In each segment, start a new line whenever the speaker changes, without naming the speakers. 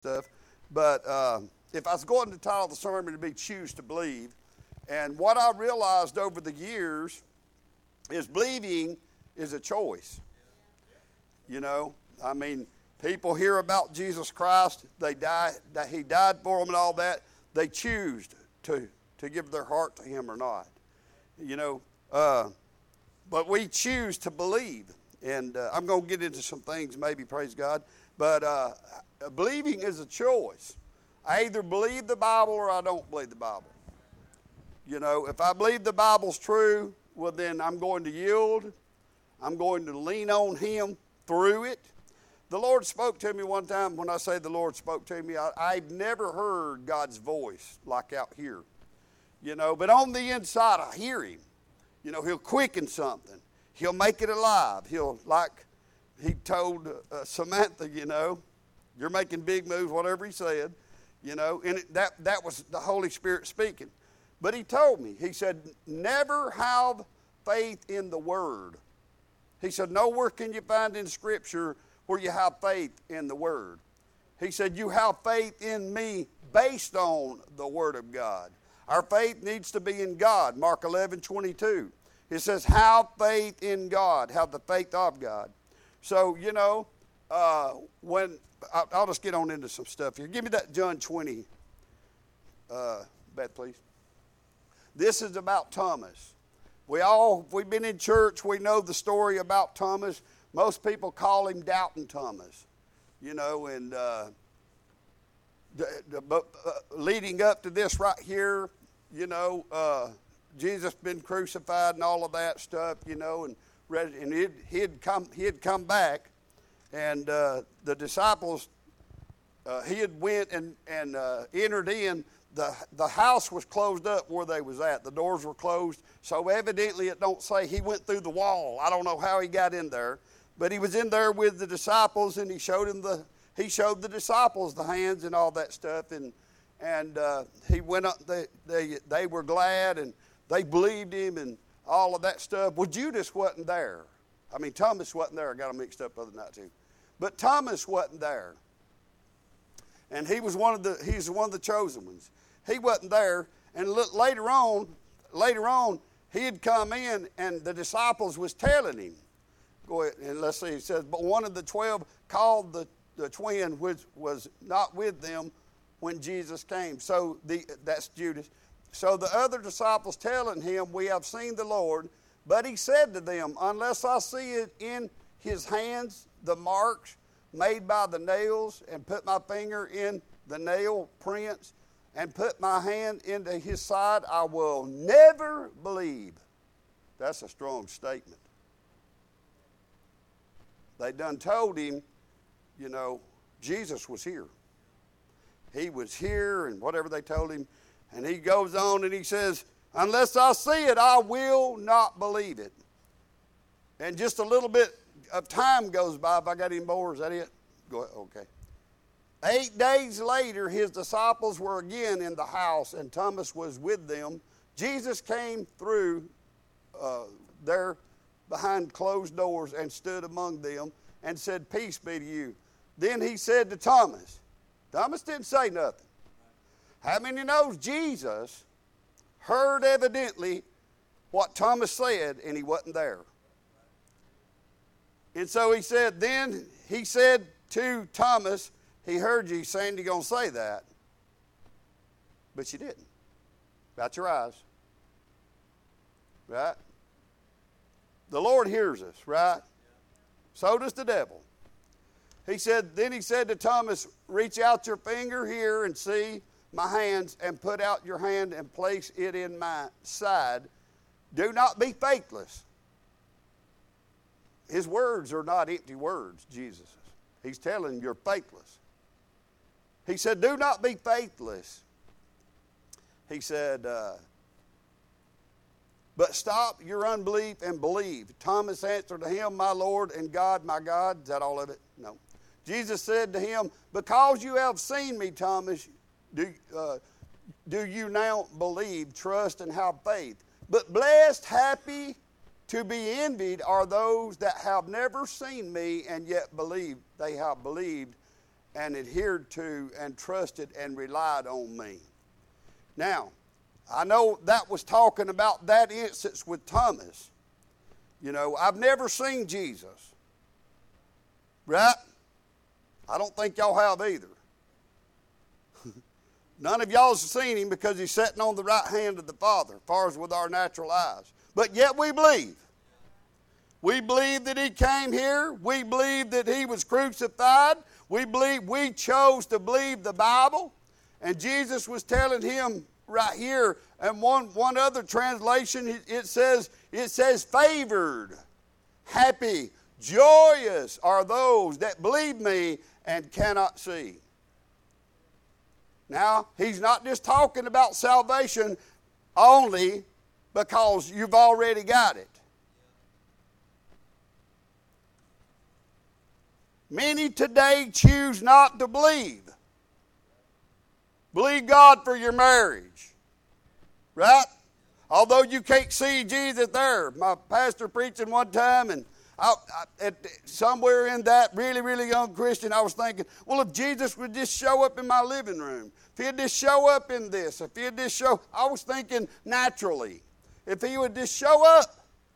stuff. But if I was going to title the sermon, it'd be Choose to Believe. And what I realized over the years is believing is a choice. You know, I mean, people hear about Jesus Christ. They die, that he died for them and all that. They choose to give their heart to him or not. You know, but we choose to believe. And I'm going to get into some things maybe, praise God. But believing is a choice. I either believe the Bible or I don't believe the Bible. You know, if I believe the Bible's true, well, then I'm going to yield. I'm going to lean on him through it. The Lord spoke to me one time. When I say the Lord spoke to me, I've never heard God's voice like out here. You know, but on the inside, I hear him. You know, he'll quicken something. He'll make it alive. He'll, like he told Samantha, you know, you're making big moves, whatever he said, you know, and that was the Holy Spirit speaking. But he told me, he said, never have faith in the Word. He said, nowhere can you find in Scripture where you have faith in the Word. He said, you have faith in me based on the Word of God. Our faith needs to be in God. Mark 11:22. It says, have faith in God. Have the faith of God. So, you know, I'll just get on into some stuff here. Give me that John 20, Beth, please. This is about Thomas. We've been in church, we know the story about Thomas. Most people call him Doubting Thomas, you know, and leading up to this right here, you know, Jesus been crucified and all of that stuff, you know, and he had come back, and the disciples, he had went and entered in. The house was closed up where they was at. The doors were closed. So evidently it don't say he went through the wall. I don't know how he got in there. But he was in there with the disciples, and he showed the disciples the hands and all that stuff. And he went up, they were glad, and they believed him and all of that stuff. Well, Judas wasn't there. I mean, Thomas wasn't there. I got them mixed up the other night too. But Thomas wasn't there. And he's one of the chosen ones. He wasn't there, and later on, he had come in, and the disciples was telling him. Go ahead, and let's see. It says, but one of the 12 called the twin, which was not with them when Jesus came. So that's Judas. So the other disciples telling him, we have seen the Lord. But he said to them, unless I see it in his hands, the marks made by the nails, and put my finger in the nail prints, and put my hand into his side, I will never believe. That's a strong statement. They done told him, you know, Jesus was here. He was here, and whatever they told him. And he goes on and he says, unless I see it, I will not believe it. And just a little bit of time goes by. If I got any more, is that it? Go ahead. Okay. 8 days later, his disciples were again in the house, and Thomas was with them. Jesus came through there behind closed doors and stood among them and said, peace be to you. Then he said to Thomas didn't say nothing. How many knows Jesus heard evidently what Thomas said, and he wasn't there? And so he said to Thomas, he heard you saying you're going to say that, but you didn't. About your eyes. Right? The Lord hears us, right? So does the devil. Then he said to Thomas, reach out your finger here and see my hands, and put out your hand and place it in my side. Do not be faithless. His words are not empty words, Jesus. He's telling you're faithless. He said, do not be faithless. He said, but stop your unbelief and believe. Thomas answered to him, my Lord and God, my God. Is that all of it? No. Jesus said to him, because you have seen me, Thomas, do you now believe, trust, and have faith? But blessed, happy, to be envied are those that have never seen me and yet believe. They have believed and adhered to and trusted and relied on me. Now, I know that was talking about that instance with Thomas. You know, I've never seen Jesus. Right? I don't think y'all have either. None of y'all have seen him because he's sitting on the right hand of the Father, as far as with our natural eyes. But yet we believe. We believe that he came here. We believe that he was crucified. We chose to believe the Bible. And Jesus was telling him right here, and one other translation, it says favored, happy, joyous are those that believe me and cannot see. Now, he's not just talking about salvation only because you've already got it. Many today choose not to believe. Believe God for your marriage. Right? Although you can't see Jesus there. My pastor preaching one time, and somewhere in that really, really young Christian, I was thinking, well, if Jesus would just show up in my living room, if he'd just show up in this, if he'd just show, I was thinking naturally, if he would just show up,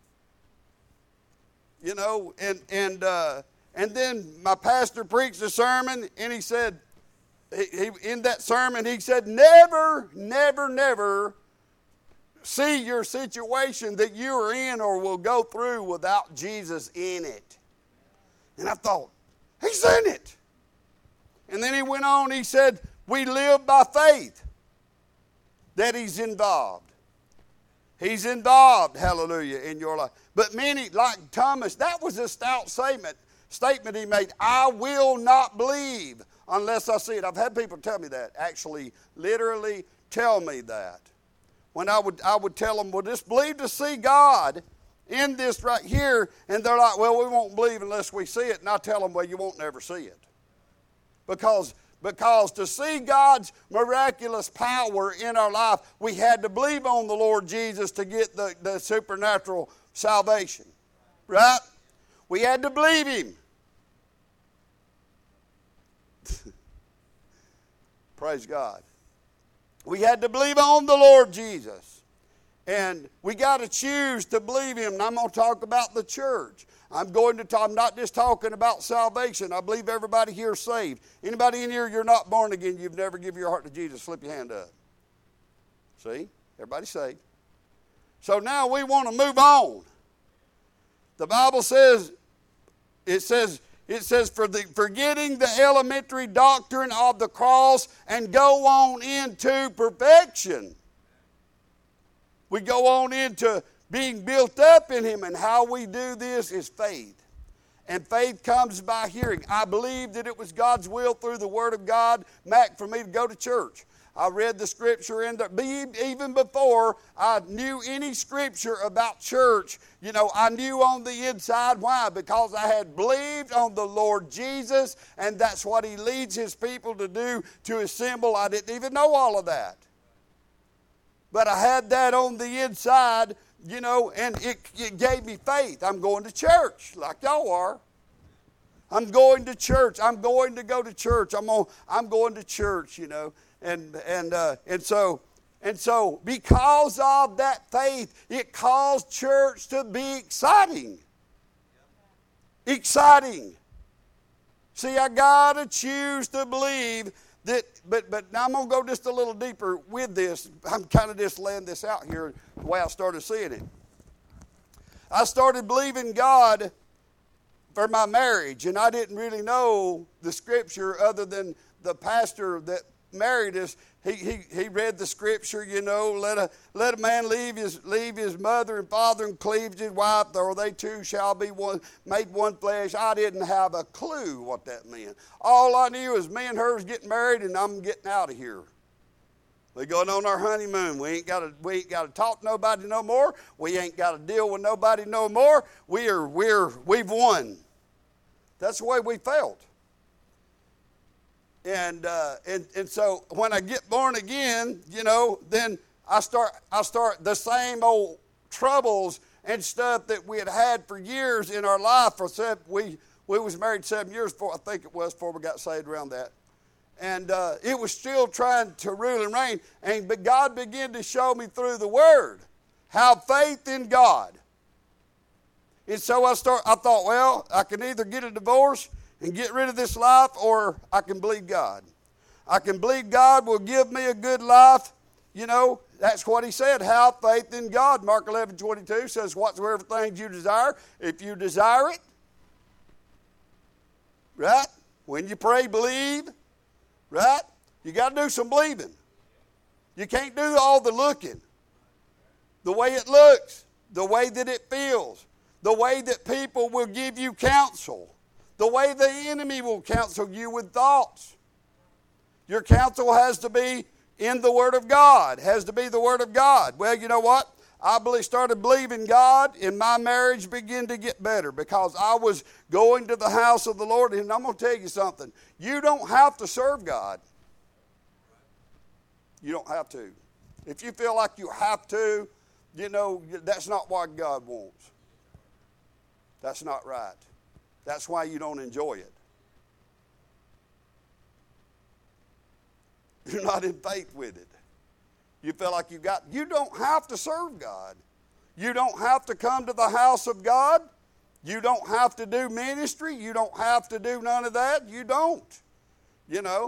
you know, and then my pastor preached a sermon, and he said, in that sermon, he said, never, never, never see your situation that you are in or will go through without Jesus in it. And I thought, he's in it. And then he went on, he said, we live by faith that he's involved. He's involved, hallelujah, in your life. But many, like Thomas, that was a stout statement he made. I will not believe unless I see it. I've had people tell me that, actually, literally tell me that. When I would tell them, well, just believe to see God in this right here. And they're like, well, we won't believe unless we see it. And I tell them, well, you won't never see it. Because to see God's miraculous power in our life, we had to believe on the Lord Jesus to get the supernatural salvation. Right? We had to believe him. Praise God. We had to believe on the Lord Jesus. And we got to choose to believe him. And I'm going to talk about the church. I'm not just talking about salvation. I believe everybody here is saved. Anybody in here, you're not born again, you've never given your heart to Jesus, slip your hand up. See? Everybody's saved. So now we want to move on. The Bible says, forgetting the elementary doctrine of the cross and go on into perfection. We go on into being built up in him, and how we do this is faith. And faith comes by hearing. I believe that it was God's will through the Word of God, Mac, for me to go to church. I read the scripture even before I knew any scripture about church. You know, I knew on the inside. Why? Because I had believed on the Lord Jesus, and that's what he leads his people to do, to assemble. I didn't even know all of that. But I had that on the inside, you know, and it gave me faith. I'm going to church like y'all are. I'm going to church. I'm going to go to church. I'm going to church, you know. And so because of that faith, it caused church to be exciting. Exciting. See, I gotta choose to believe that, but now I'm gonna go just a little deeper with this. I'm kind of just laying this out here the way I started seeing it. I started believing God for my marriage, and I didn't really know the scripture other than the pastor that married us. He read the scripture, you know, let a man leave his mother and father and cleave to his wife, or they two shall be made one flesh. I didn't have a clue what that meant. All I knew is me and her was getting married, and I'm getting out of here. We're going on our honeymoon. We ain't got to talk to nobody no more. We ain't got to deal with nobody no more. We've won. That's the way we felt. And so when I get born again, you know, then I start the same old troubles and stuff that we had for years in our life. Except we We was married 7 years before, I think it was, before we got saved around that. And it was still trying to rule and reign. But God began to show me through the Word, have faith in God. And so I thought, well, I can either get a divorce and get rid of this life, or I can believe God. I can believe God will give me a good life. You know, that's what he said, have faith in God. Mark 11:22 says, whatsoever things you desire, if you desire it, right? When you pray, believe, right? You got to do some believing. You can't do all the looking. The way it looks, the way that it feels, the way that people will give you counsel, the way the enemy will counsel you with thoughts. Your counsel has to be in the Word of God, has to be the Word of God. Well, you know what? I started believing God, and my marriage began to get better because I was going to the house of the Lord. And I'm going to tell you something. You don't have to serve God. You don't have to. If you feel like you have to, you know, that's not what God wants. That's not right. That's why you don't enjoy it. You're not in faith with it. You feel like you don't have to serve God. You don't have to come to the house of God. You don't have to do ministry. You don't have to do none of that. You don't. You know.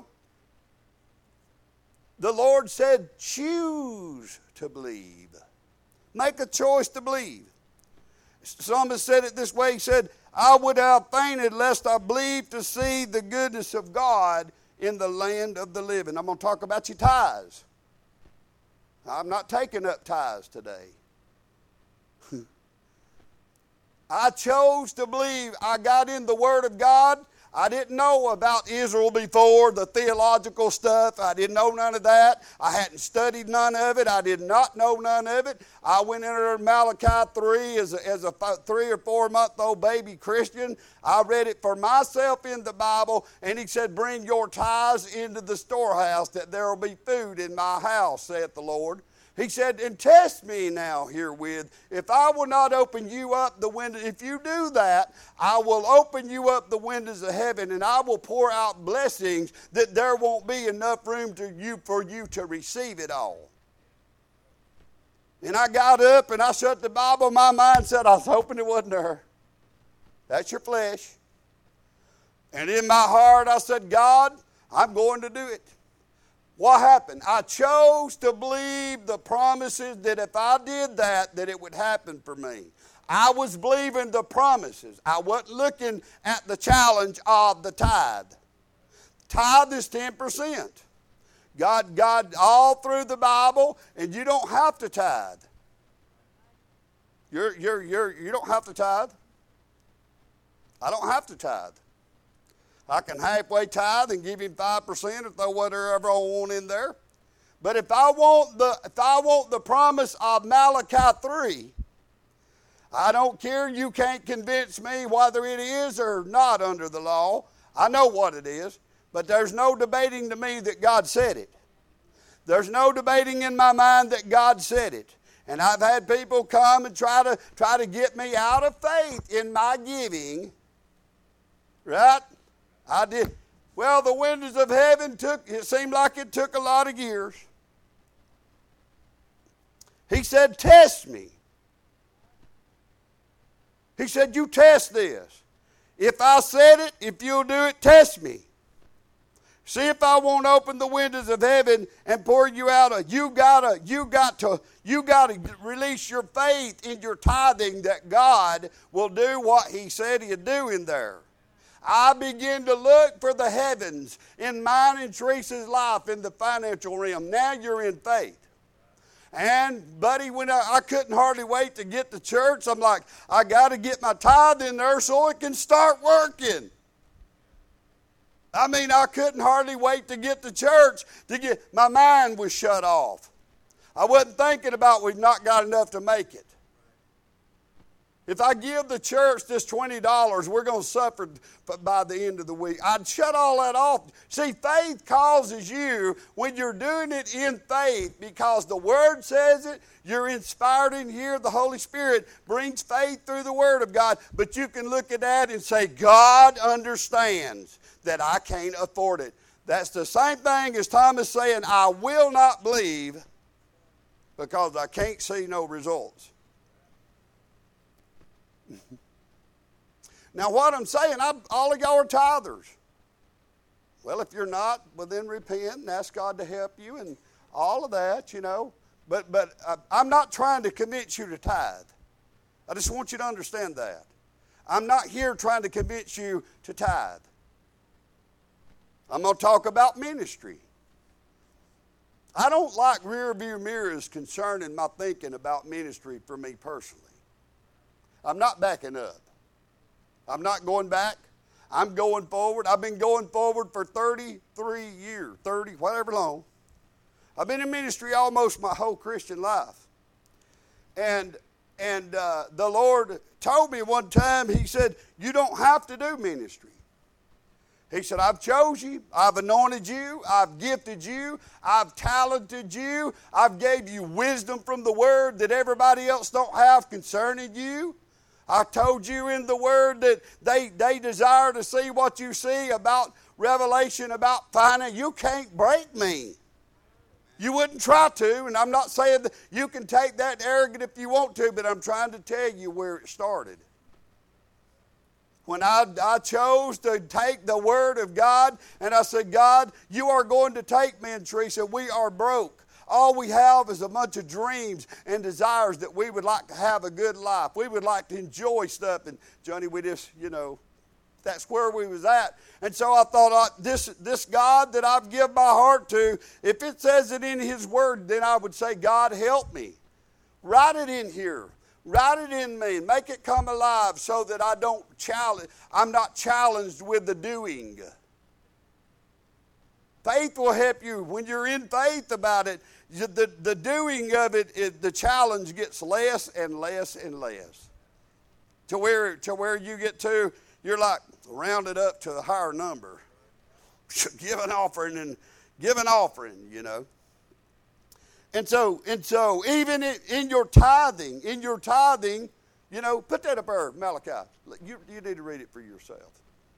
The Lord said, choose to believe. Make a choice to believe. Some have said it this way. He said, I would have fainted lest I believed to see the goodness of God in the land of the living. I'm going to talk about your tithes. I'm not taking up tithes today. I chose to believe. I got in the Word of God. I didn't know about Israel before, the theological stuff. I didn't know none of that. I hadn't studied none of it. I did not know none of it. I went into Malachi 3 as a 3 or 4 month old baby Christian. I read it for myself in the Bible, and he said, bring your tithes into the storehouse that there will be food in my house, saith the Lord. He said, and test me now herewith. If I will not open you up the window, if you do that, I will open you up the windows of heaven, and I will pour out blessings that there won't be enough room for you to receive it all. And I got up and I shut the Bible. My mind said, I was hoping it wasn't there. That's your flesh. And in my heart I said, God, I'm going to do it. What happened? I chose to believe the promises that if I did that it would happen for me. I was believing the promises. I wasn't looking at the challenge of the tithe. Tithe is 10%. God, all through the Bible, and you don't have to tithe. You don't have to tithe. I don't have to tithe. I can halfway tithe and give him 5% or throw whatever I want in there. But if I want the promise of Malachi 3, I don't care. You can't convince me whether it is or not under the law. I know what it is. But there's no debating to me that God said it. There's no debating in my mind that God said it. And I've had people come and try to get me out of faith in my giving. Right? I did. Well, the windows of heaven it seemed like it took a lot of years. He said, test me. He said, you test this. If I said it, if you'll do it, test me. See if I won't open the windows of heaven and pour you out. You got to release your faith in your tithing that God will do what he said he'd do in there. I begin to look for the heavens in mine and Teresa's life in the financial realm. Now you're in faith. And, buddy, when I couldn't hardly wait to get to church, I'm like, I got to get my tithe in there so it can start working. I mean, I couldn't hardly wait to get to church. My mind was shut off. I wasn't thinking about we've not got enough to make it. If I give the church this $20, we're going to suffer by the end of the week. I'd shut all that off. See, faith causes you, when you're doing it in faith, because the Word says it, you're inspired in here, the Holy Spirit brings faith through the Word of God. But you can look at that and say, God understands that I can't afford it. That's the same thing as Thomas saying, I will not believe because I can't see no results. Now what I'm saying, all of y'all are tithers. Well, if you're not, well then repent and ask God to help you and all of that, you know. But I'm not trying to convince you to tithe. I just want you to understand that. I'm not here trying to convince you to tithe. I'm going to talk about ministry. I don't like rear view mirrors concerning my thinking about ministry for me personally. I'm not backing up. I'm not going back. I'm going forward. I've been going forward for 33 years, 30, whatever long. I've been in ministry almost my whole Christian life. And the Lord told me one time, He said, you don't have to do ministry. He said, I've chose you, I've anointed you, I've gifted you, I've talented you, I've gave you wisdom from the Word that everybody else don't have concerning you. I told you in the Word that they desire to see what you see about revelation, about finance. You can't break me. You wouldn't try to, and I'm not saying that you can take that arrogant if you want to, but I'm trying to tell you where it started. When I chose to take the Word of God, and I said, God, you are going to take me and Teresa. We are broke. All we have is a bunch of dreams and desires that we would like to have a good life. We would like to enjoy stuff. And Johnny, we just, you know, that's where we was at. And so I thought, this God that I've given my heart to, if it says it in His Word, then I would say, God, help me. Write it in here. Write it in me. Make it come alive so that I'm not challenged with the doing. Faith will help you. When you're in faith about it, the doing of it, the challenge gets less and less and less. To where you get to, you're like, round it up to a higher number. Give an offering, you know. And so even in your tithing, you know, put that up there, Malachi. You need to read it for yourself.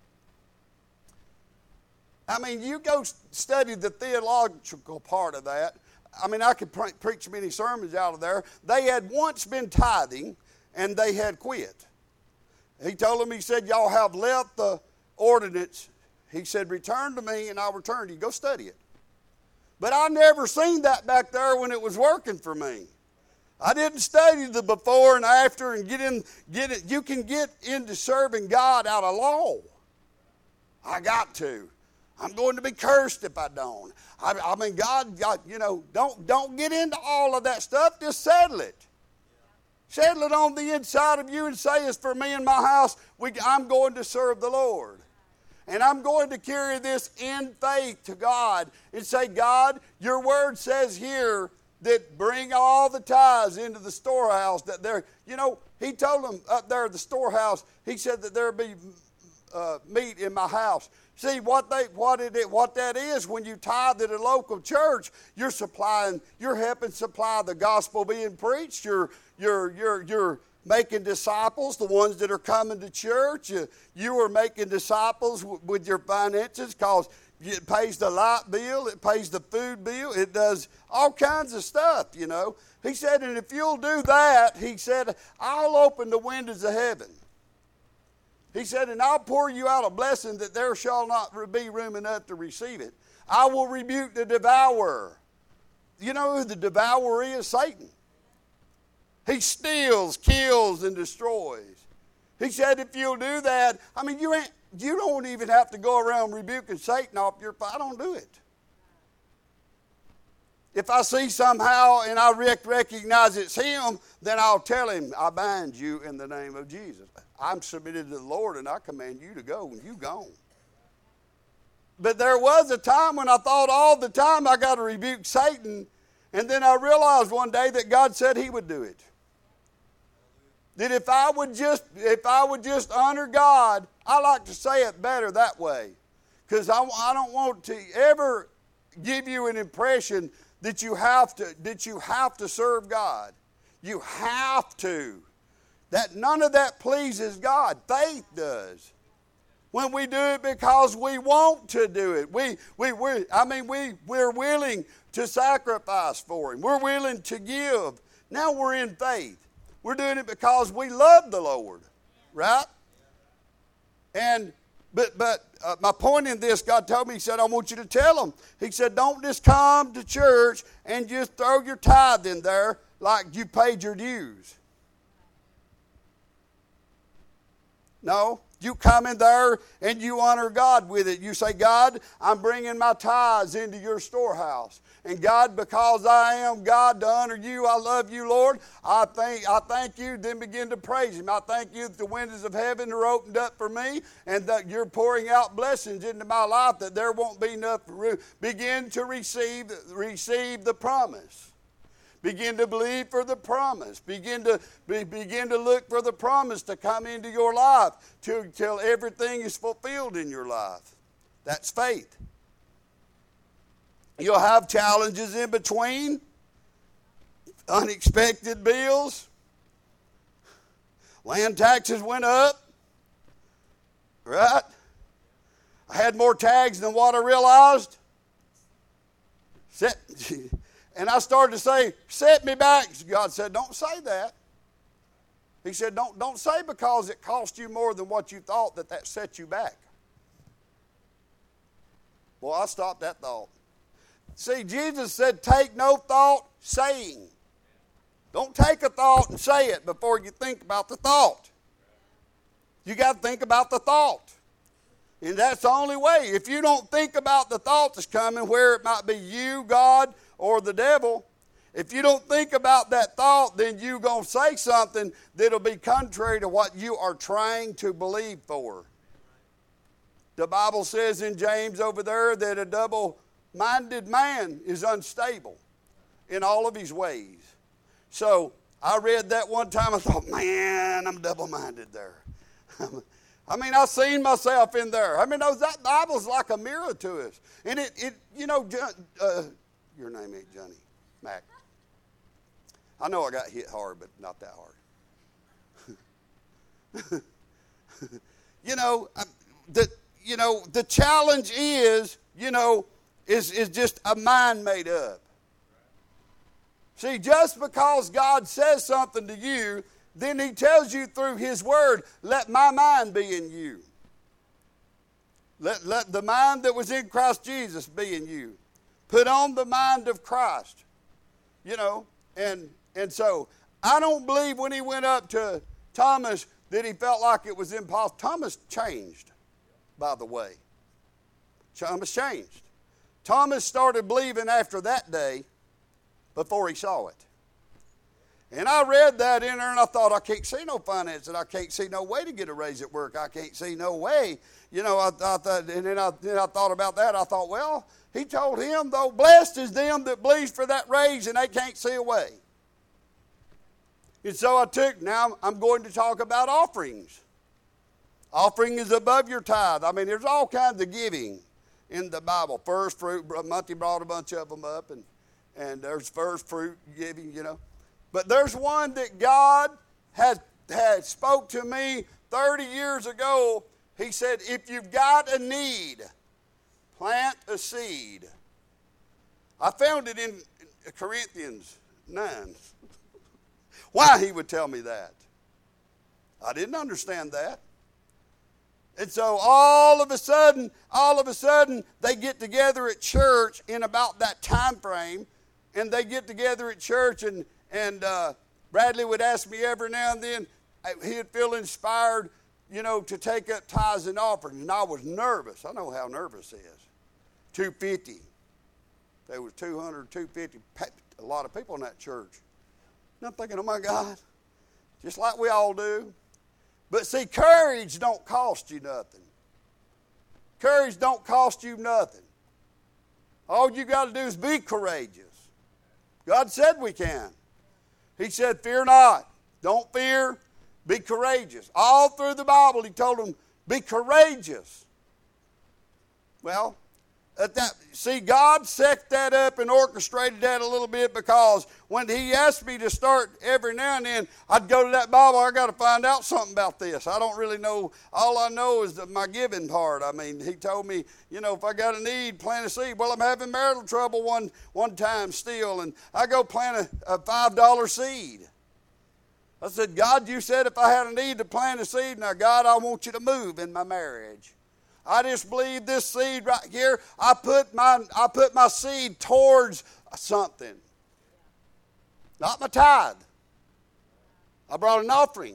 I mean, you go study the theological part of that. I mean, I could preach many sermons out of there. They had once been tithing, and they had quit. He told them, he said, y'all have left the ordinance. He said, return to me, and I'll return to you. Go study it. But I never seen that back there when it was working for me. I didn't study the before and after and get it. You can get into serving God out of law. I got to. I'm going to be cursed if I don't. I mean, God, you know, don't get into all of that stuff. Just settle it. Settle it on the inside of you and say, it's for me and my house. I'm going to serve the Lord. And I'm going to carry this in faith to God and say, God, your word says here that bring all the tithes into the storehouse. That there, you know, he told them up there at the storehouse, he said that there be meat in my house. See, what that is, when you tithe at a local church, you're helping supply the gospel being preached. You're making disciples, the ones that are coming to church. You are making disciples with your finances because it pays the light bill, it pays the food bill, it does all kinds of stuff, you know. He said, and if you'll do that, he said, I'll open the windows of heaven. He said, and I'll pour you out a blessing that there shall not be room enough to receive it. I will rebuke the devourer. You know who the devourer is? Satan. He steals, kills, and destroys. He said, if you'll do that, I mean, you don't even have to go around rebuking Satan off your. I don't do it. If I see somehow and I recognize it's him, then I'll tell him, I bind you in the name of Jesus. I'm submitted to the Lord and I command you to go, and you gone. But there was a time when I thought all the time I got to rebuke Satan, and then I realized one day that God said he would do it. that if I would just honor God, I like to say it better that way, because I don't want to ever give you an impression that you have to serve God. You have to. That none of that pleases God. Faith does. When we do it because we want to do it, we're willing to sacrifice for Him. We're willing to give. Now we're in faith. We're doing it because we love the Lord, right? And but my point in this, God told me, He said, I want you to tell them. He said, don't just come to church and just throw your tithe in there like you paid your dues. No. You come in there and you honor God with it. You say, God, I'm bringing my tithes into your storehouse. And God, because I am God to honor you, I love you, Lord. I thank you. Then begin to praise Him. I thank you that the windows of heaven are opened up for me and that you're pouring out blessings into my life that there won't be enough room. Begin to receive the promise. Begin to believe for the promise. Begin to look for the promise to come into your life till everything is fulfilled in your life. That's faith. You'll have challenges in between, unexpected bills. Land taxes went up, right? I had more tags than what I realized. And I started to say, set me back. God said, don't say that. He said, don't say because it cost you more than what you thought that set you back. Well, I stopped that thought. See, Jesus said, take no thought saying. Don't take a thought and say it before you think about the thought. You got to think about the thought. And that's the only way. If you don't think about the thought that's coming, where it might be you, God, or the devil, if you don't think about that thought, then you're going to say something that'll be contrary to what you are trying to believe for. The Bible says in James over there that a double-minded man is unstable in all of his ways. So I read that one time. I thought, man, I'm double-minded there. I mean, I've seen myself in there. I mean, that Bible's like a mirror to us. And your name ain't Johnny, Mac. I know I got hit hard, but not that hard. The challenge is just a mind made up. See, just because God says something to you, then He tells you through His Word, let my mind be in you. Let the mind that was in Christ Jesus be in you. Put on the mind of Christ. And so I don't believe when He went up to Thomas that He felt like it was impossible. Thomas changed, by the way. Thomas changed. Thomas started believing after that day before he saw it. And I read that in there and I thought, I can't see no finance and I can't see no way to get a raise at work. I can't see no way. I thought, and then I thought about that. I thought, well, He told him, though, blessed is them that believes for that raise and they can't see a way. And so now I'm going to talk about offerings. Offering is above your tithe. I mean, there's all kinds of giving in the Bible. First fruit, Monty brought a bunch of them up, and there's first fruit giving, But there's one that God had spoke to me 30 years ago. He said, if you've got a need, plant a seed. I found it in Corinthians 9. Why He would tell me that? I didn't understand that. And so all of a sudden, they get together at church in about that time frame, and they get together at church, and Bradley would ask me every now and then, he'd feel inspired, to take up tithes and offerings. And I was nervous. I know how nervous it is. $250. There was 200, 250, a lot of people in that church. And I'm thinking, oh my God, just like we all do. But see, courage don't cost you nothing. Courage don't cost you nothing. All you got to do is be courageous. God said we can. He said, fear not. Don't fear. Be courageous. All through the Bible, he told them, be courageous. Well, see, God set that up and orchestrated that a little bit, because when he asked me to start every now and then, I'd go to that Bible, I got to find out something about this. I don't really know. All I know is my giving part. I mean, he told me, if I got a need, plant a seed. Well, I'm having marital trouble one time still, and I go plant a $5 seed. I said, God, you said if I had a need to plant a seed. Now, God, I want you to move in my marriage. I just believe this seed right here, I put my seed towards something. Not my tithe. I brought an offering.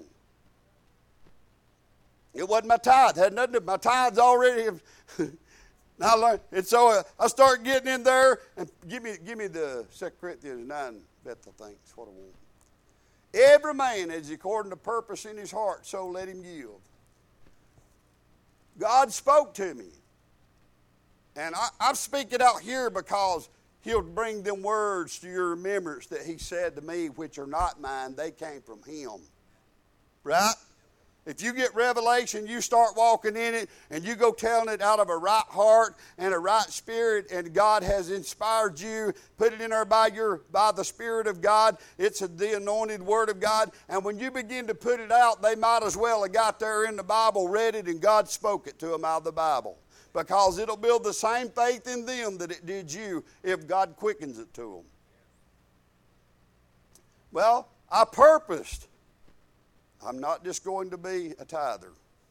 It wasn't my tithe. It had nothing to do. My tithe's already. Now I learned. And so I start getting in there, and give me the 2 Corinthians 9, Bethel thing. That's what I want. Every man is according to purpose in his heart, so let him yield. God spoke to me. And I'm speaking out here because he'll bring them words to your remembrance that he said to me, which are not mine, they came from him. Right? If you get revelation, you start walking in it, and you go telling it out of a right heart and a right spirit, and God has inspired you, put it in there by the Spirit of God. It's the anointed Word of God. And when you begin to put it out, they might as well have got there in the Bible, read it, and God spoke it to them out of the Bible. Because it'll build the same faith in them that it did you if God quickens it to them. Well, I purposed. I'm not just going to be a tither.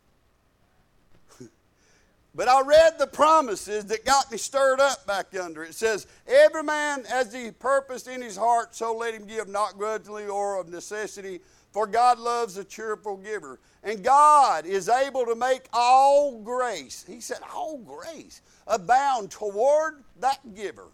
But I read the promises that got me stirred up back under it. It says, every man as he purposed in his heart, so let him give, not grudgingly or of necessity, for God loves a cheerful giver. And God is able to make all grace, he said all grace, abound toward that giver.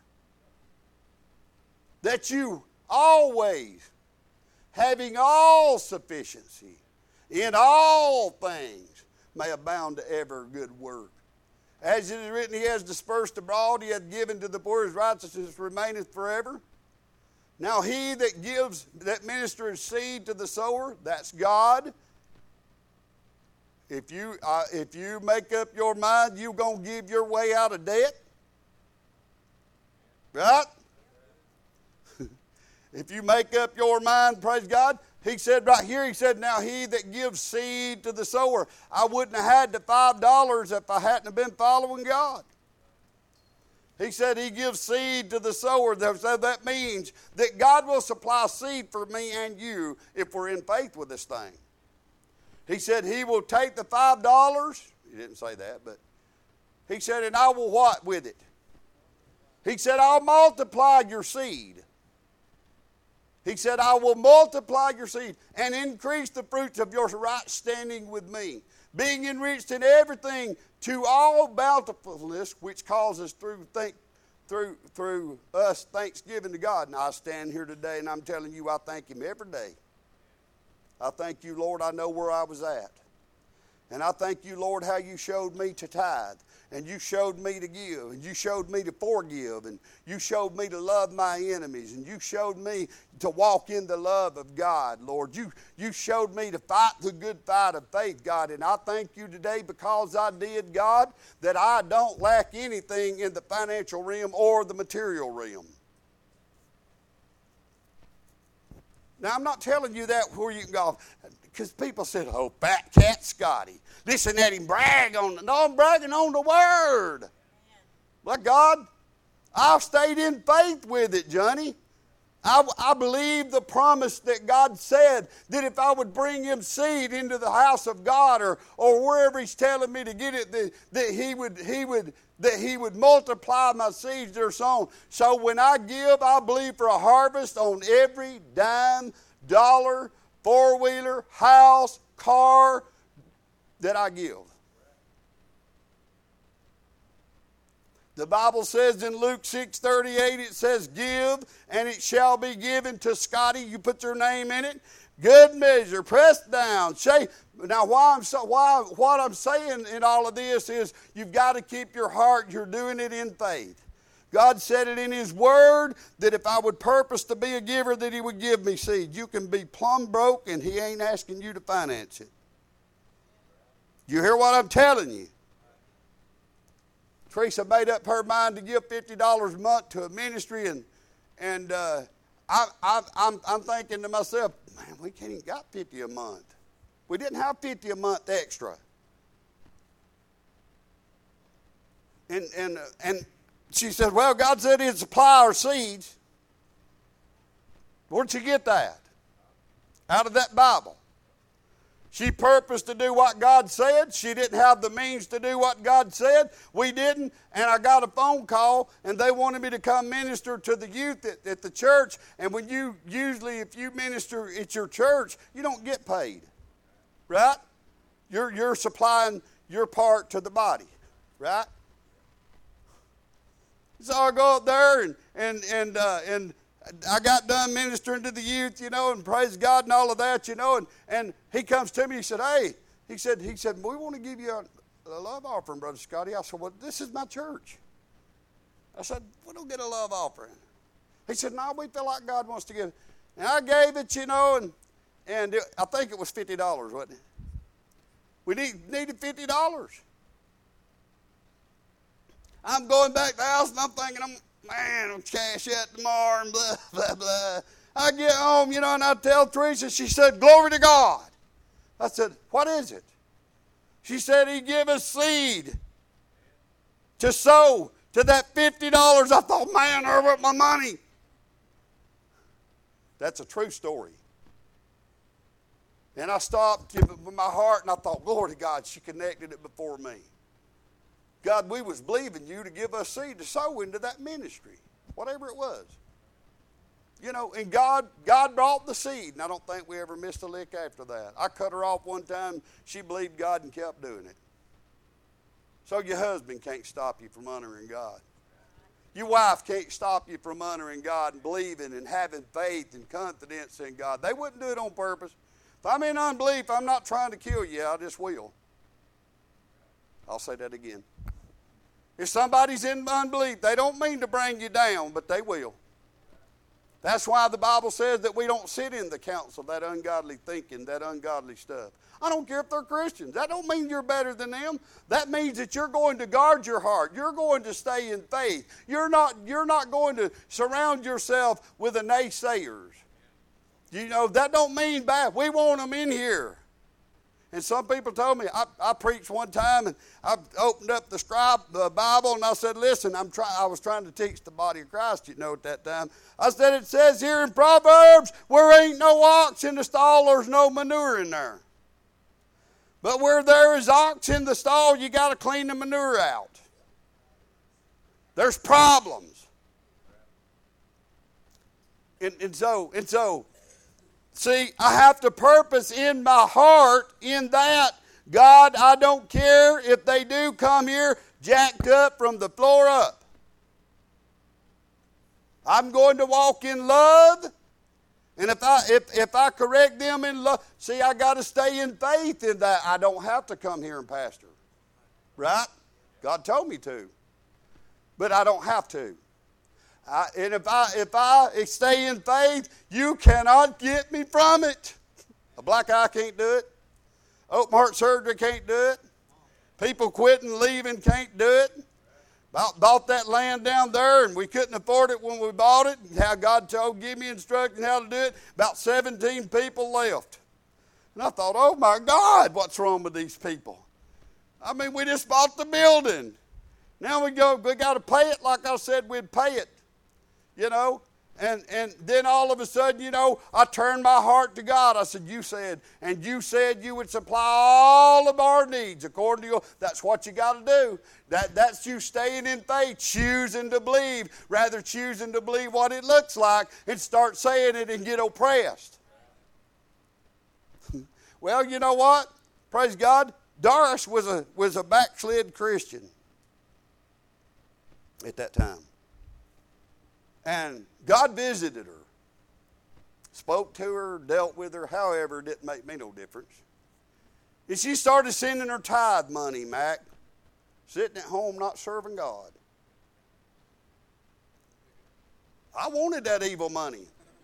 That you always, having all sufficiency in all things, may abound to every good work. As it is written, he has dispersed abroad, he hath given to the poor, his righteousness remaineth forever. Now he that ministers seed to the sower, that's God. If you make up your mind you're going to give your way out of debt, right? If you make up your mind, praise God, he said right here, he said, now he that gives seed to the sower. I wouldn't have had the $5 if I hadn't been following God. He said he gives seed to the sower. So that means that God will supply seed for me and you if we're in faith with this thing. He said he will take the $5. He didn't say that, but he said, and I will what with it? He said, I'll multiply your seed. He said, I will multiply your seed and increase the fruits of your right standing with me, being enriched in everything to all bountifulness, which causes through us thanksgiving to God. Now I stand here today and I'm telling you I thank him every day. I thank you, Lord, I know where I was at. And I thank you, Lord, how you showed me to tithe. And you showed me to give. And you showed me to forgive. And you showed me to love my enemies. And you showed me to walk in the love of God, Lord. You showed me to fight the good fight of faith, God. And I thank you today because I did, God, that I don't lack anything in the financial realm or the material realm. Now, I'm not telling you that where you can go, because people said, oh, fat cat Scotty. Listen at him brag on it. No, I'm bragging on the Word. Well, God, I've stayed in faith with it, Johnny. I believe the promise that God said that if I would bring him seed into the house of God or wherever he's telling me to get it, that he would multiply my seeds that are sown. So when I give, I believe for a harvest on every dime, dollar, four-wheeler, house, car that I give. The Bible says in Luke 6:38, it says, give and it shall be given to Scotty. You put your name in it. Good measure, pressed down. Now, what I'm saying in all of this is you've got to keep your heart, you're doing it in faith. God said it in His Word that if I would purpose to be a giver, that He would give me seed. You can be plumb broke and He ain't asking you to finance it. You hear what I'm telling you? Teresa made up her mind to give $50 a month to a ministry, and I'm thinking to myself, man, we can't even got $50 a month. We didn't have $50 a month extra. And she said, well, God said He'd supply our seeds. Where'd she get that? Out of that Bible. She purposed to do what God said. She didn't have the means to do what God said. We didn't. And I got a phone call, and they wanted me to come minister to the youth at the church. And when you, usually if you minister at your church, you don't get paid. Right? You're supplying your part to the body. Right? So I go up there, and I got done ministering to the youth, and praise God and all of that, and he comes to me, he said, hey, he said, we want to give you a love offering, Brother Scotty. I said, well, this is my church. I said, we don't get a love offering. He said, no, we feel like God wants to give. And I gave it, and I think it was $50, wasn't it? We needed $50. I'm going back to the house, and I'm thinking, I'll cash out tomorrow and blah, blah, blah. I get home, and I tell Teresa, she said, glory to God. I said, what is it? She said, He give us seed to sow to that $50. I thought, man, I want my money. That's a true story. And I stopped with my heart, and I thought, glory to God, she connected it before me. God, we was believing you to give us seed to sow into that ministry, whatever it was. And God brought the seed, and I don't think we ever missed a lick after that. I cut her off one time. She believed God and kept doing it. So your husband can't stop you from honoring God. Your wife can't stop you from honoring God and believing and having faith and confidence in God. They wouldn't do it on purpose. If I'm in unbelief, I'm not trying to kill you. I just will. I'll say that again. If somebody's in unbelief, they don't mean to bring you down, but they will. That's why the Bible says that we don't sit in the council, that ungodly thinking, that ungodly stuff. I don't care if they're Christians. That don't mean you're better than them. That means that you're going to guard your heart. You're going to stay in faith. You're not going to surround yourself with the naysayers. That don't mean bad. We want them in here. And some people told me, I preached one time, and I opened up the Bible, and I said, listen, I was trying to teach the body of Christ, at that time. I said, it says here in Proverbs, where ain't no ox in the stall, there's no manure in there. But where there is ox in the stall, you got to clean the manure out. There's problems. And so, see, I have to purpose in my heart in that, God, I don't care if they do come here jacked up from the floor up. I'm going to walk in love, and if I correct them in love, see, I got to stay in faith in that. I don't have to come here and pastor, right? God told me to, but I don't have to. And if I stay in faith, you cannot get me from it. A black eye can't do it. Open heart surgery can't do it. People quitting, leaving can't do it. Bought that land down there, and we couldn't afford it when we bought it. How God give me instructions how to do it. About 17 people left. And I thought, oh my God, what's wrong with these people? I mean, we just bought the building. Now we got to pay it like I said we'd pay it. And then all of a sudden, I turned my heart to God. I said, you said you would supply all of our needs according to your, that's what you got to do. That's you staying in faith, choosing to believe, rather choosing to believe what it looks like and start saying it and get oppressed. Well, you know what? Praise God. Doris was a backslid Christian at that time. And God visited her, spoke to her, dealt with her, however, it didn't make me no difference. And she started sending her tithe money, Mac, sitting at home not serving God. I wanted that evil money.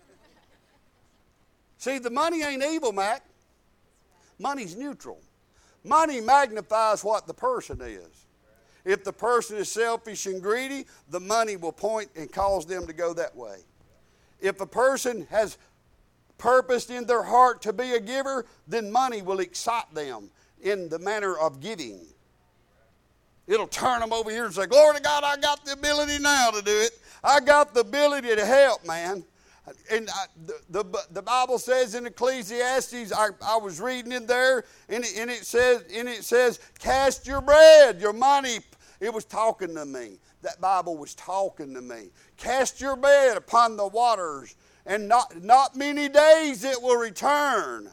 See, the money ain't evil, Mac. Money's neutral. Money magnifies what the person is. If the person is selfish and greedy, the money will point and cause them to go that way. If a person has purposed in their heart to be a giver, then money will excite them in the manner of giving. It'll turn them over here and say, glory to God, I got the ability now to do it. I got the ability to help, man. And the Bible says in Ecclesiastes, I was reading in there, and it says, cast your bread, your money. It was talking to me. That Bible was talking to me. Cast your bread upon the waters, and not many days it will return.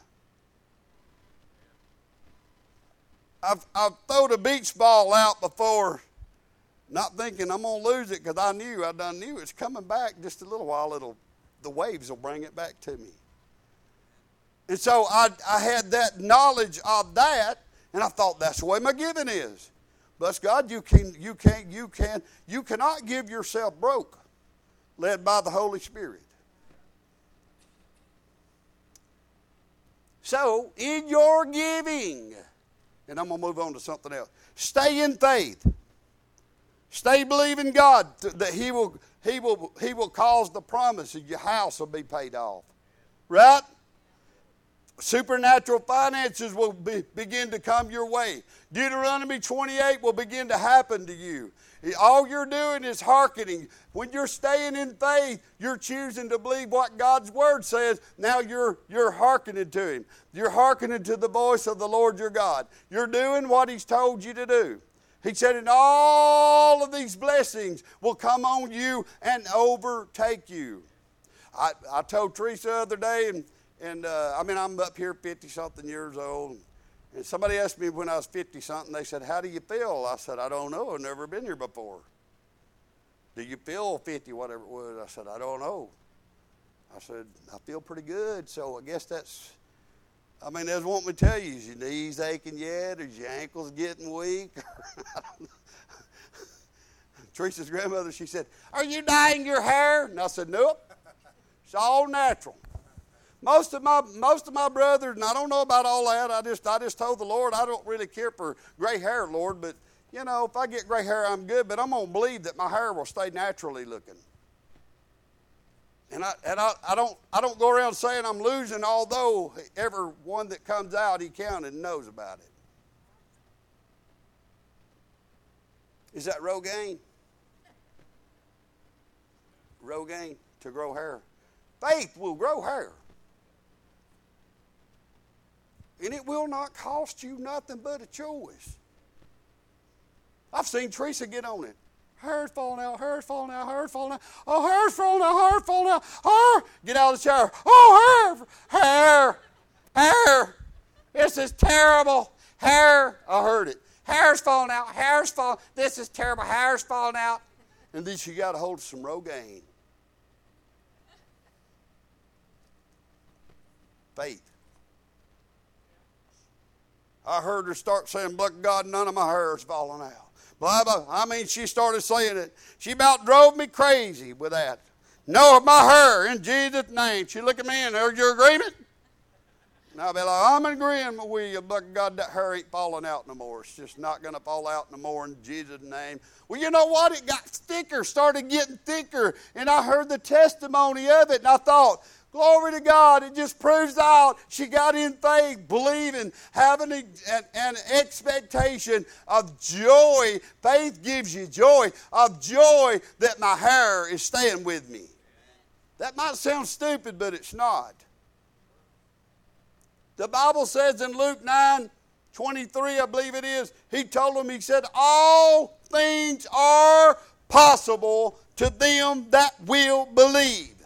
I've thrown a beach ball out before, not thinking I'm going to lose it, because I knew it's coming back just a little while. The waves will bring it back to me. And so I had that knowledge of that, and I thought that's the way my giving is. Bless God, you cannot give yourself broke, led by the Holy Spirit. So, in your giving, and I'm going to move on to something else. Stay in faith. Stay believing God that He will cause the promise that your house will be paid off. Right? Supernatural finances will begin to come your way. Deuteronomy 28 will begin to happen to you. All you're doing is hearkening. When you're staying in faith, you're choosing to believe what God's Word says. Now you're hearkening to Him. You're hearkening to the voice of the Lord your God. You're doing what He's told you to do. He said, and all of these blessings will come on you and overtake you. I told Teresa the other day, and I'm up here 50-something years old, and somebody asked me when I was 50-something, they said, how do you feel? I said, I don't know. I've never been here before. Do you feel 50, whatever it was? I said, I don't know. I said, I feel pretty good, so I guess that's, they just want me to tell you, is your knees aching yet? Is your ankles getting weak? I don't know. Teresa's grandmother, she said, are you dyeing your hair? And I said, nope. It's all natural. Most of my brothers, and I don't know about all that, I just told the Lord, I don't really care for gray hair, Lord, but, if I get gray hair, I'm good, but I'm going to believe that my hair will stay naturally looking. And I don't go around saying I'm losing, although everyone that comes out, He counted and knows about it. Is that Rogaine? Rogaine to grow hair. Faith will grow hair. And it will not cost you nothing but a choice. I've seen Teresa get on it. Hair's falling out, hair's falling out, hair's falling out. Oh, hair's falling out, hair's falling out. Hair. Get out of the shower. Oh, hair. This is terrible. Hair. I heard it. Hair's falling out, hair's falling. This is terrible. Hair's falling out. And then she got a hold of some Rogaine. Faith. I heard her start saying, "But God, none of my hair is falling out." Blah, blah. She started saying it. She about drove me crazy with that. No, my hair in Jesus' name. She looked at me and there's your agreement. And I'll be like, I'm agreeing with you, but God, that hair ain't falling out no more. It's just not going to fall out no more in Jesus' name. Well, you know what? It got thicker, started getting thicker. And I heard the testimony of it, and I thought, glory to God, it just proves out she got in faith, believing, having an expectation of joy. Faith gives you joy, of joy that my hair is staying with me. That might sound stupid, but it's not. The Bible says in Luke 9:23, I believe it is, He told them, He said, all things are possible to them that will believe.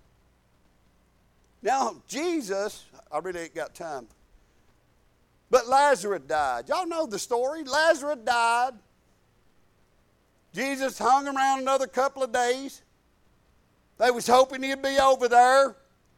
Now, Jesus, I really ain't got time, but Lazarus died. Y'all know the story. Lazarus died. Jesus hung around another couple of days. They was hoping he'd be over there.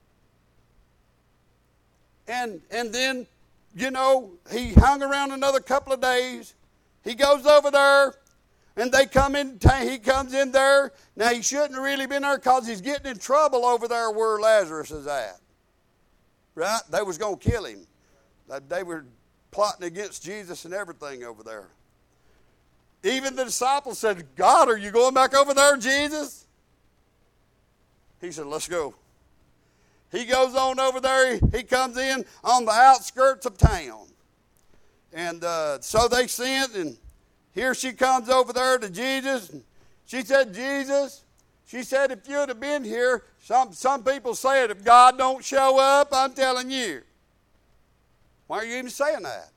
And then, he hung around another couple of days. He goes over there. And he comes in there. Now, he shouldn't have really been there because he's getting in trouble over there where Lazarus is at. Right? They was going to kill him. They were plotting against Jesus and everything over there. Even the disciples said, God, are you going back over there, Jesus? He said, let's go. He goes on over there. He comes in on the outskirts of town. And so they sent, and here she comes over there to Jesus. And she said, Jesus, she said, if you'd have been here, some people say it, if God don't show up, I'm telling you. Why are you even saying that?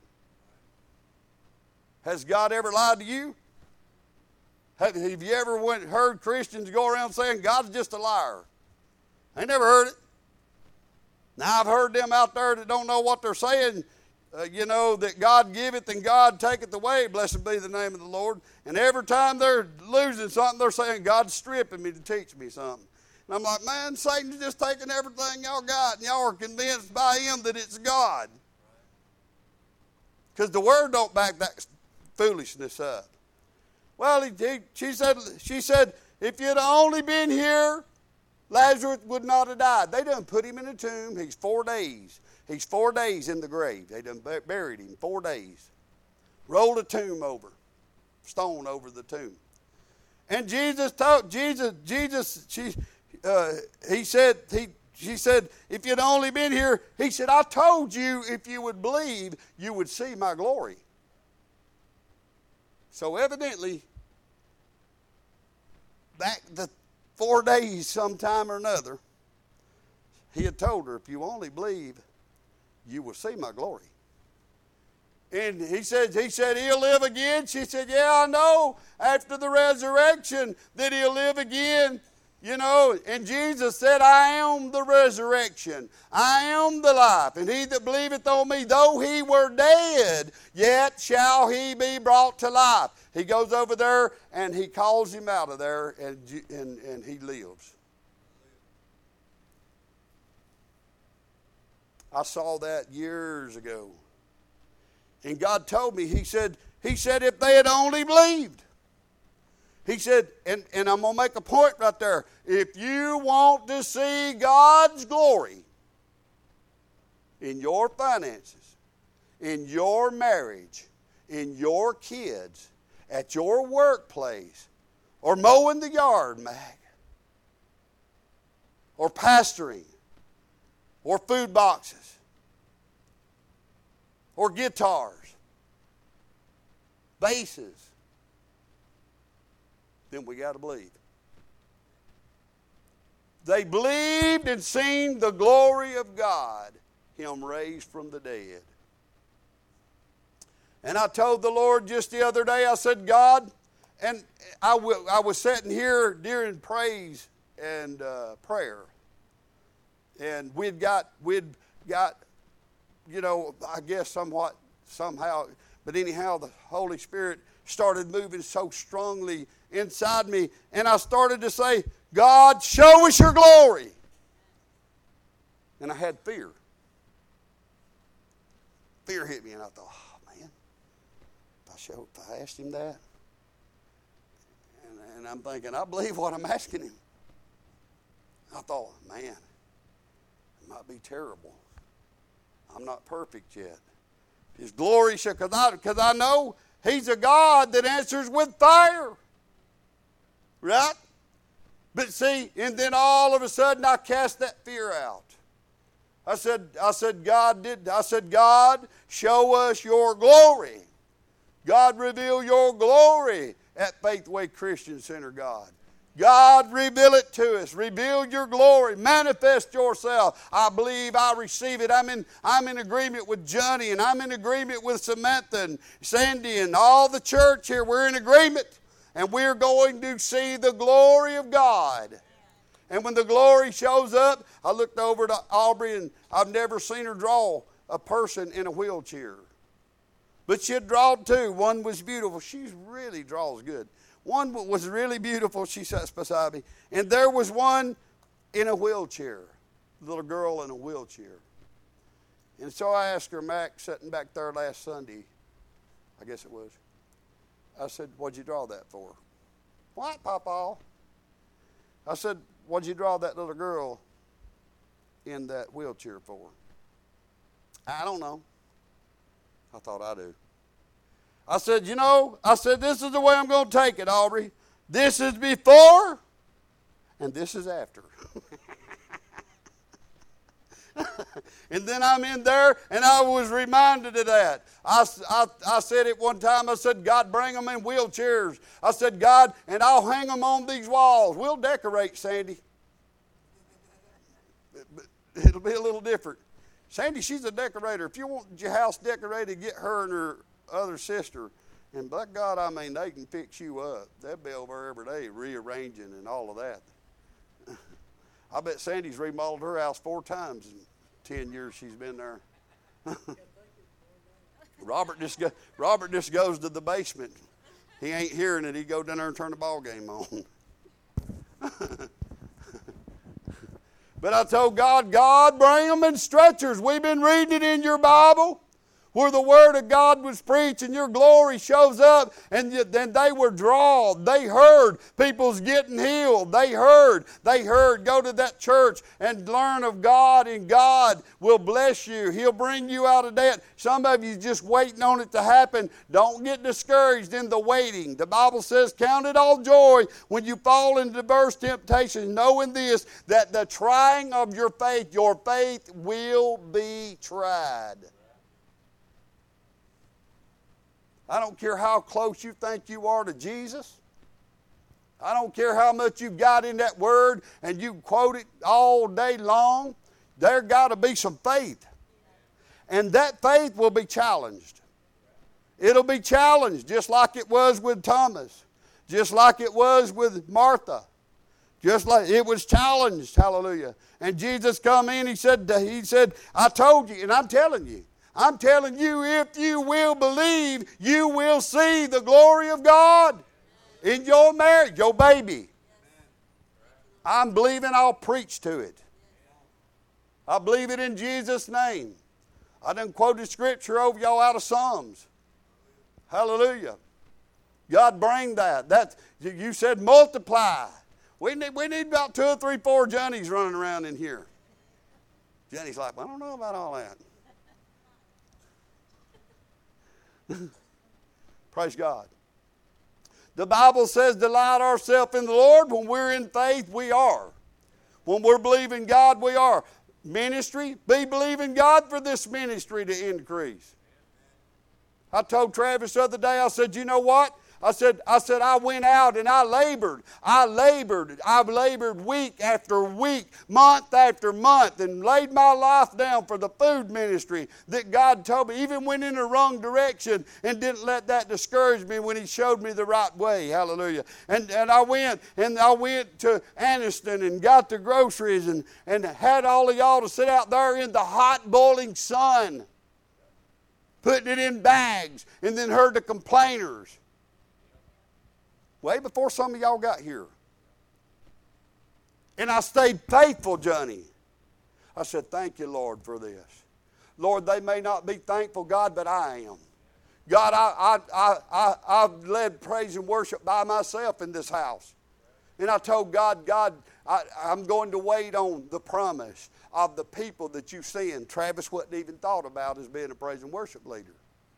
Has God ever lied to you? Have you ever heard Christians go around saying God's just a liar? I never heard it. Now I've heard them out there that don't know what they're saying, that God giveth and God taketh away. Blessed be the name of the Lord. And every time they're losing something, they're saying God's stripping me to teach me something. And I'm like, man, Satan's just taking everything y'all got, and y'all are convinced by him that it's God. Because the Word don't back that foolishness up. Well, she said, if you'd only been here, Lazarus would not have died. They done put him in a tomb. He's 4 days. He's 4 days in the grave. They done buried him 4 days. Rolled a stone over the tomb. And she said, if you'd only been here, he said, I told you if you would believe, you would see my glory. So evidently, back the 4 days sometime or another, he had told her, if you only believe, you will see my glory. And he said, he'll live again. She said, yeah, I know after the resurrection that he'll live again. And Jesus said, I am the resurrection. I am the life. And he that believeth on me, though he were dead, yet shall he be brought to life. He goes over there and he calls him out of there, and he lives. I saw that years ago. And God told me, he said, if they had only believed. He said, and I'm going to make a point right there. If you want to see God's glory in your finances, in your marriage, in your kids, at your workplace, or mowing the yard, Mac, or pastoring, or food boxes, or guitars, basses, then we got to believe. They believed and seen the glory of God, him raised from the dead. And I told the Lord just the other day, I said, God, and I was sitting here during praise and prayer, and we'd got, I guess somehow, but anyhow, the Holy Spirit started moving so strongly inside me, and I started to say, God, show us your glory. And I had fear. Fear hit me, and I thought, oh, man, if I asked him that, and I'm thinking, I believe what I'm asking him. I thought, man, it might be terrible. I'm not perfect yet. His glory shall, because I know he's a God that answers with fire. Right? But see, and then all of a sudden I cast that fear out. I said, God, show us your glory. God, reveal your glory at Faithway Christian Center, God. God, reveal it to us. Reveal your glory. Manifest yourself. I believe I receive it. I'm in agreement with Johnny, and I'm in agreement with Samantha and Sandy and all the church here. We're in agreement. And we're going to see the glory of God. And when the glory shows up, I looked over to Aubrey, and I've never seen her draw a person in a wheelchair. But she had drawn two. One was beautiful. She really draws good. One was really beautiful. She sat beside me. And there was one in a wheelchair, a little girl in a wheelchair. And so I asked her, Mac, sitting back there last Sunday, I guess it was, I said, what'd you draw that for? What, Papa? I said, what'd you draw that little girl in that wheelchair for? I don't know. I thought I do. I said, this is the way I'm going to take it, Aubrey. This is before, and this is after. And then I'm in there, and I was reminded of that. I said it one time. I said, God, bring them in wheelchairs. I said, God, and I'll hang them on these walls. We'll decorate, Sandy. It'll be a little different. Sandy, she's a decorator. If you want your house decorated, get her and her other sister. And by God, I mean, they can fix you up. They'll be over every day rearranging and all of that. I bet Sandy's remodeled her house 4 times in 10 years she's been there. Robert just goes to the basement. He ain't hearing it. He go down there and turn the ball game on. But I told God, bring them in stretchers. We've been reading it in your Bible where the Word of God was preached and your glory shows up, and then they were drawn. They heard people's getting healed. They heard. Go to that church and learn of God, and God will bless you. He'll bring you out of debt. Some of you just waiting on it to happen. Don't get discouraged in the waiting. The Bible says, count it all joy when you fall into diverse temptations, knowing this, that the trying of your faith will be tried. I don't care how close you think you are to Jesus. I don't care how much you've got in that Word and you quote it all day long. There got to be some faith. And that faith will be challenged. It'll be challenged just like it was with Thomas. Just like it was with Martha. Just like it was challenged. Hallelujah. And Jesus come in, he said, I told you, and I'm telling you, if you will believe, you will see the glory of God in your marriage, your baby. I'm believing I'll preach to it. I believe it in Jesus' name. I done quoted scripture over y'all out of Psalms. Hallelujah. God, bring that. You said multiply. We need about 2 or 3, 4 Johnnies running around in here. Johnny's like, I don't know about all that. Praise God. The Bible says, delight ourselves in the Lord. When we're in faith, we are. When we're believing God, we are. Ministry, be believing God for this ministry to increase. I told Travis the other day, I said, you know what? I said, I went out and I labored. I've labored week after week, month after month, and laid my life down for the food ministry that God told me. Even went in the wrong direction and didn't let that discourage me when He showed me the right way. Hallelujah. And I went to Anniston and got the groceries and had all of y'all to sit out there in the hot boiling sun, putting it in bags, and then heard the complainers. Way before some of y'all got here. And I stayed faithful, Johnny. I said, thank you, Lord, for this. Lord, they may not be thankful, God, but I am. God, I've led praise and worship by myself in this house. And I told God, I'm going to wait on the promise of the people that you send. Travis wasn't even thought about as being a praise and worship leader.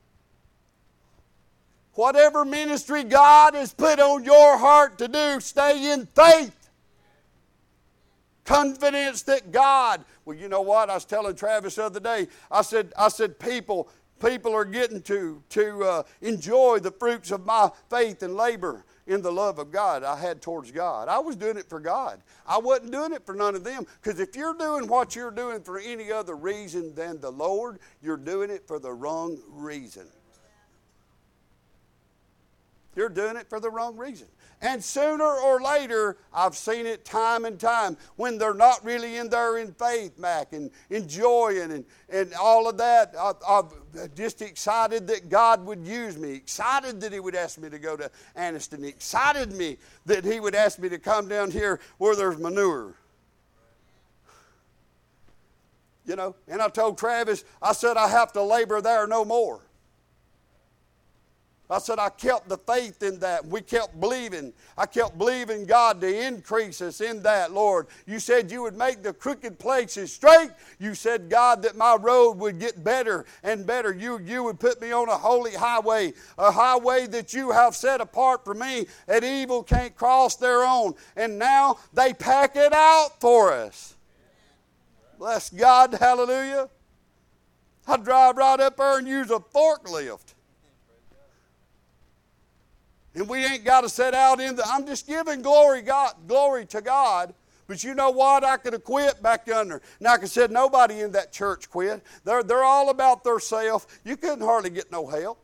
Whatever ministry God has put on your heart to do, stay in faith. Confidence that God, well, you know what? I was telling Travis the other day, I said people are getting to enjoy the fruits of my faith and labor in the love of God I had towards God. I was doing it for God. I wasn't doing it for none of them. Because if you're doing what you're doing for any other reason than the Lord, you're doing it for the wrong reason. You're doing it for the wrong reason. And sooner or later, I've seen it time and time, when they're not really in there in faith, Mac, and enjoying and all of that. I'm just excited that God would use me, excited that He would ask me to go to Anniston, excited me that He would ask me to come down here where there's manure. You know, and I told Travis, I said, I have to labor there no more. I said, I kept the faith in that. We kept believing. I kept believing God to increase us in that, Lord. You said you would make the crooked places straight. You said, God, that my road would get better and better. You would put me on a holy highway, a highway that you have set apart for me, that evil can't cross their own. And now they pack it out for us. Bless God, hallelujah. I drive right up there and use a forklift. And we ain't got to set out I'm just giving glory to God. But you know what? I could have quit back under. Now, like I said, nobody in that church quit. They're all about theirself. You couldn't hardly get no help.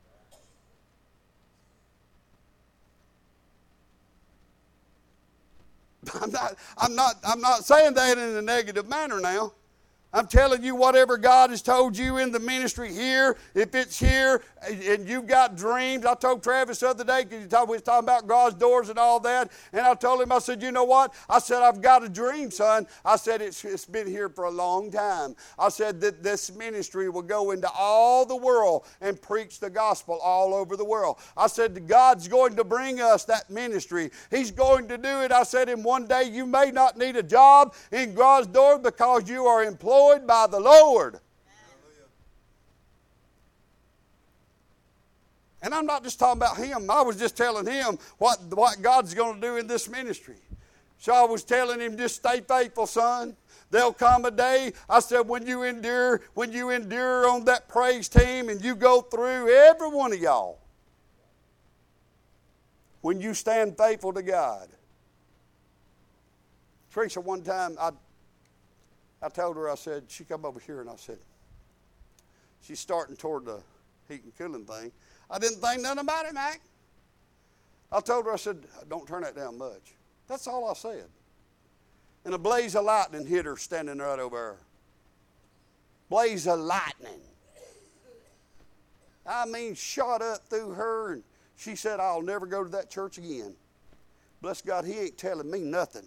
I'm not saying that in a negative manner now. I'm telling you, whatever God has told you in the ministry here, if it's here and you've got dreams. I told Travis the other day, because we was talking about God's doors and all that, and I told him, I said, you know what? I said, I've got a dream, son. I said, it's been here for a long time. I said that this ministry will go into all the world and preach the gospel all over the world. I said, God's going to bring us that ministry. He's going to do it. I said, and one day you may not need a job in God's door because you are employed by the Lord. And I'm not just talking about him. I was just telling him what God's going to do in this ministry. So I was telling him, just stay faithful, son. There'll come a day, I said, when you endure on that praise team and you go through, every one of y'all, when you stand faithful to God. Teresa, one time, I told her, I said, she come over here and I said, she's starting toward the heat and cooling thing. I didn't think nothing about it, Mac. I told her, I said, don't turn that down much. That's all I said. And a blaze of lightning hit her standing right over there. Blaze of lightning. I mean, shot up through her, and she said, I'll never go to that church again. Bless God, he ain't telling me nothing.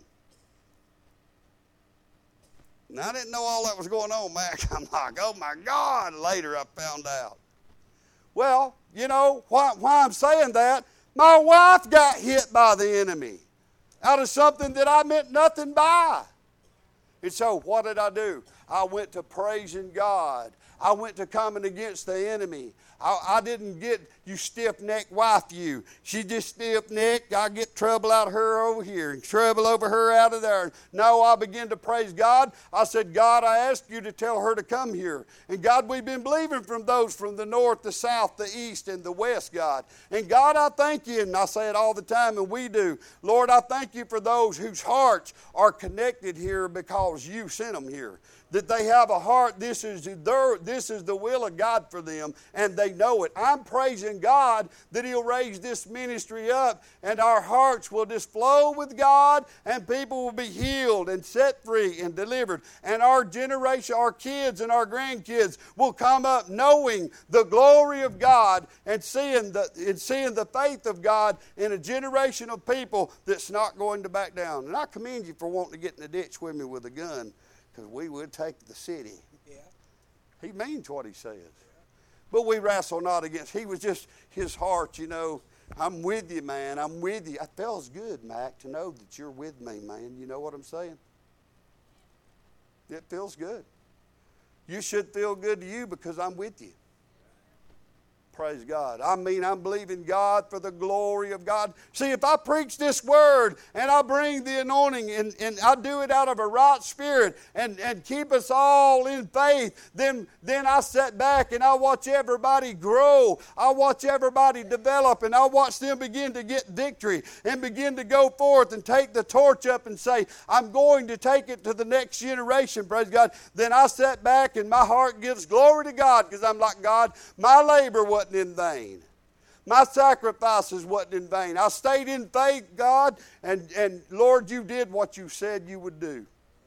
And I didn't know all that was going on, Mac. I'm like, oh my God. Later I found out. Well, you know why I'm saying that? My wife got hit by the enemy out of something that I meant nothing by. And so what did I do? I went to praising God. I went to coming against the enemy. I didn't get, you stiff-necked wife, you. She just stiff-necked. I get trouble out of her over here and trouble over her out of there. No, I began to praise God. I said, God, I asked you to tell her to come here. And God, we've been believing from those from the north, the south, the east, and the west, God. And God, I thank you, and I say it all the time, and we do. Lord, I thank you for those whose hearts are connected here because you sent them here. That they have a heart, this is the will of God for them, and they know it. I'm praising God that he'll raise this ministry up, and our hearts will just flow with God, and people will be healed and set free and delivered. And our generation, our kids and our grandkids will come up knowing the glory of God and seeing the faith of God in a generation of people that's not going to back down. And I commend you for wanting to get in the ditch with me with a gun, because we would take the city. Yeah. He means what he says. Yeah. But we wrestle not against. He was just his heart, you know. I'm with you, man. I'm with you. It feels good, Mac, to know that you're with me, man. You know what I'm saying? It feels good. You should feel good to you because I'm with you. Praise God. I mean, I'm believing God for the glory of God. See, if I preach this word and I bring the anointing and I do it out of a right spirit and keep us all in faith, then I sit back and I watch everybody grow. I watch everybody develop, and I watch them begin to get victory and begin to go forth and take the torch up and say, I'm going to take it to the next generation, praise God. Then I sit back and my heart gives glory to God, because I'm like, God, my labor wasn't in vain. My sacrifices wasn't in vain. I stayed in faith, God, and Lord, you did what you said you would do.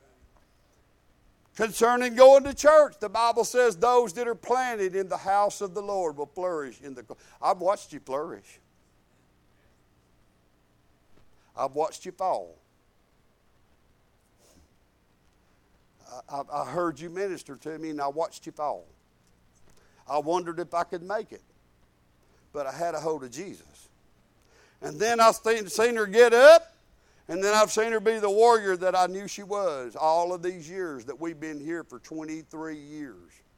Concerning going to church, the Bible says those that are planted in the house of the Lord will flourish. I've watched you flourish. I've watched you fall. I heard you minister to me, and I watched you fall. I wondered if I could make it. but I had a hold of Jesus. And then I've seen her get up, and then I've seen her be the warrior that I knew she was all of these years that we've been here for 23 years.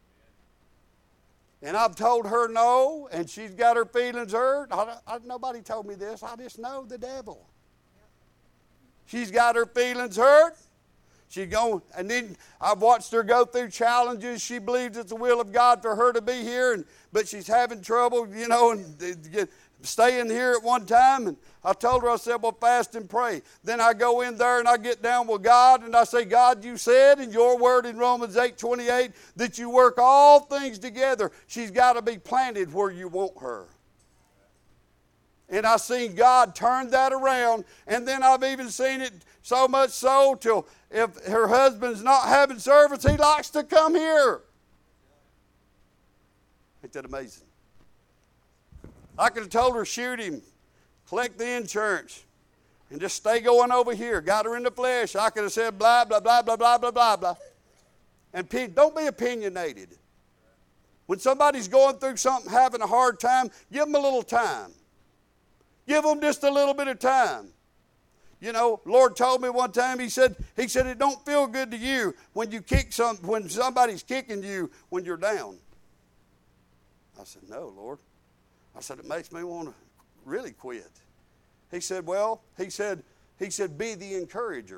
And I've told her no, and she's got her feelings hurt. Nobody told me this. I just know the devil. She's got her feelings hurt. And then I've watched her go through challenges. She believes it's the will of God for her to be here, but she's having trouble, and staying here at one time. And I told her, I said, well, fast and pray. Then I go in there and I get down with God and I say, God, you said in your word in Romans 8:28 that you work all things together. She's got to be planted where you want her. And I've seen God turn that around. And then I've even seen it so much so till if her husband's not having service, he likes to come here. Ain't that amazing? I could have told her, shoot him, collect the insurance, and just stay going over here. Got her in the flesh. I could have said blah, blah, blah, blah, blah, blah, blah, blah. And don't be opinionated. When somebody's going through something, having a hard time, give them a little time. Give them just a little bit of time. Lord told me one time, He said, it don't feel good to you when when somebody's kicking you when you're down. I said, no, Lord. I said, it makes me want to really quit. He said, be the encourager.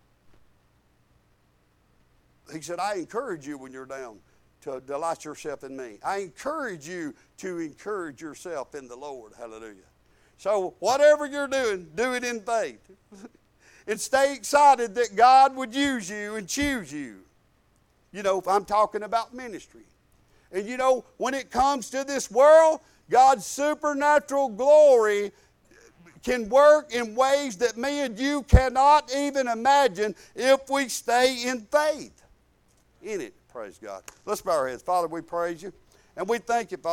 He said, I encourage you when you're down to delight yourself in me. I encourage you to encourage yourself in the Lord. Hallelujah. So whatever you're doing, do it in faith. And stay excited that God would use you and choose you. If I'm talking about ministry. And when it comes to this world, God's supernatural glory can work in ways that me and you cannot even imagine if we stay in faith in it. Praise God. Let's bow our heads. Father, we praise you. And we thank you, Father.